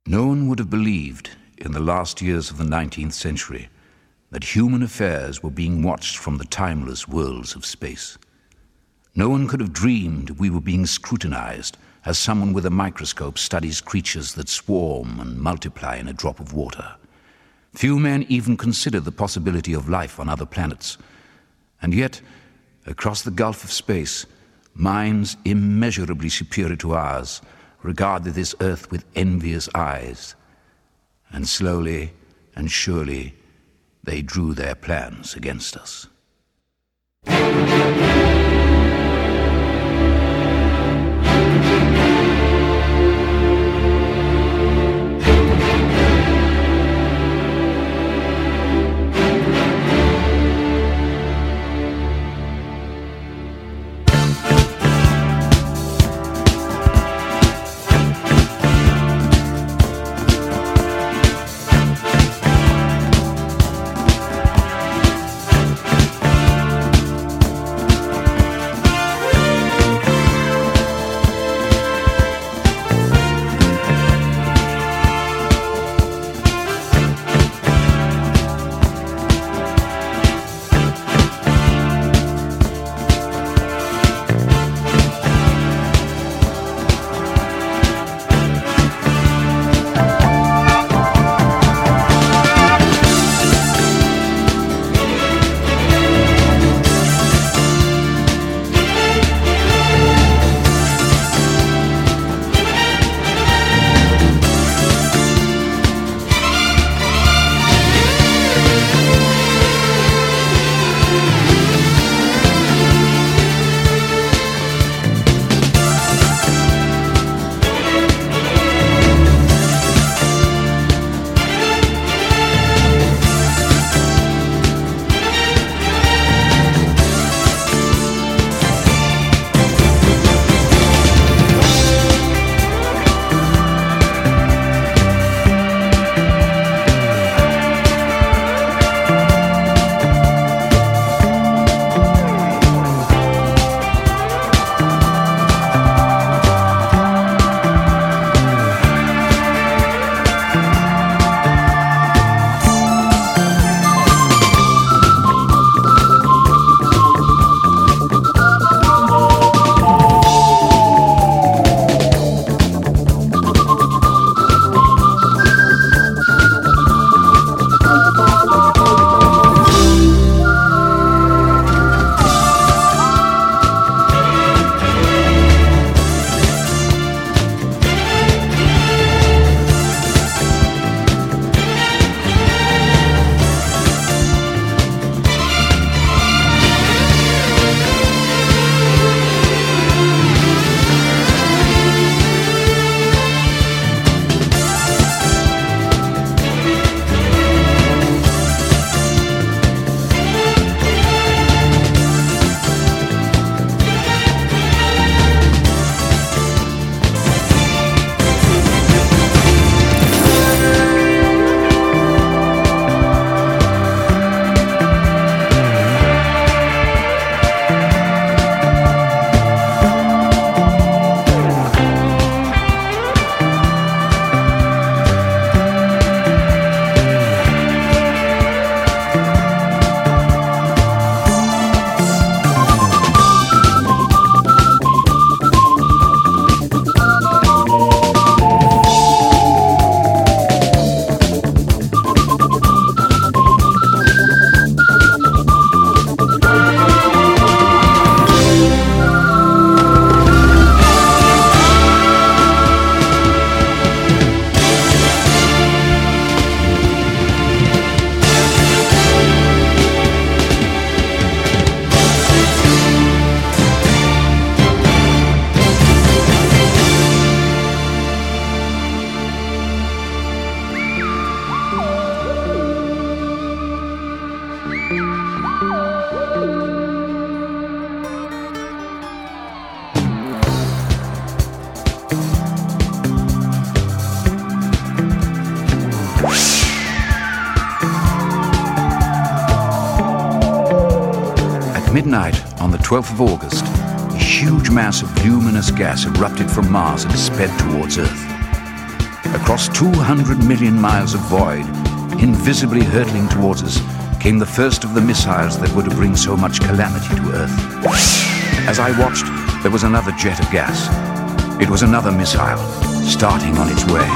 No one would have believed in the last years of the 19th century that human affairs were being watched from the timeless worlds of space. No one could have dreamed we were being scrutinized as someone with a microscope studies creatures that swarm and multiply in a drop of water. Few men even considered the possibility of life on other planets. And yet, across the gulf of space, minds immeasurably superior to ours regarded this earth with envious eyes. And slowly and surely, they drew their plans against us. midnight on the 12th of August, a huge mass of luminous gas erupted from Mars and sped towards Earth. Across 200 million miles of void, invisibly hurtling towards us, came the first of the missiles that were to bring so much calamity to Earth. As I watched, there was another jet of gas. It was another missile, starting on its way.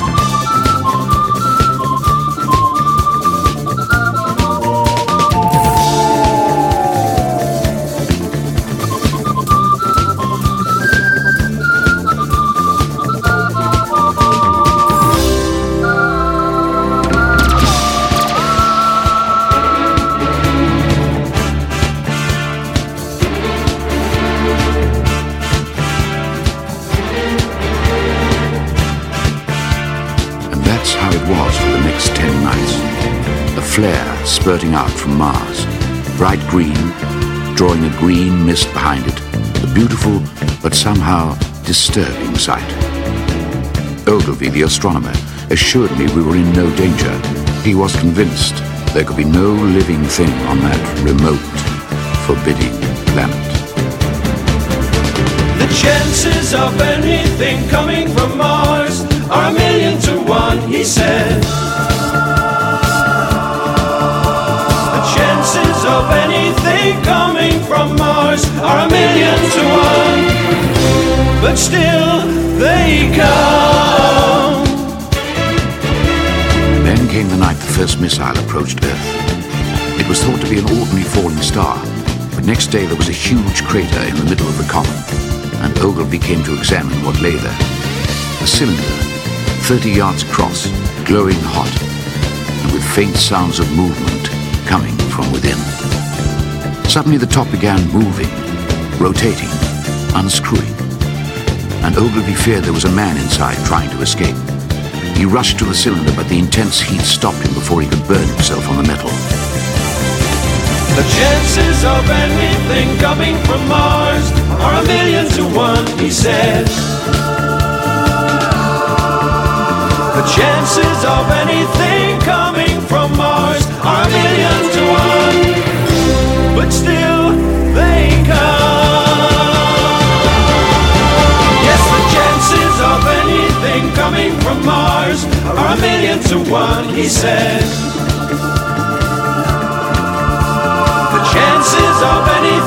Flare spurting out from Mars, bright green, drawing a green mist behind it, a beautiful but somehow disturbing sight. Ogilvy, the astronomer, assured me we were in no danger. He was convinced there could be no living thing on that remote, forbidding planet. The chances of anything coming from Mars are 1,000,000 to 1, he said. Chances of anything coming from Mars are 1,000,000 to 1, but still they come. Then came the night the first missile approached Earth. It was thought to be an ordinary falling star, but next day there was a huge crater in the middle of the comet, and Ogilvy came to examine what lay there. A cylinder, 30 yards across, glowing hot, and with faint sounds of movement coming from within. Suddenly the top began moving, rotating, unscrewing, and Ogilvy feared there was a man inside trying to escape. He rushed to the cylinder, but the intense heat stopped him before he could burn himself on the metal. The chances of anything coming from Mars are 1,000,000 to 1, he said. The chances of anything coming from Mars are 1,000,000 to 1, but still they come. Yes, the chances of anything coming from Mars are 1,000,000 to 1, he said. The chances of anything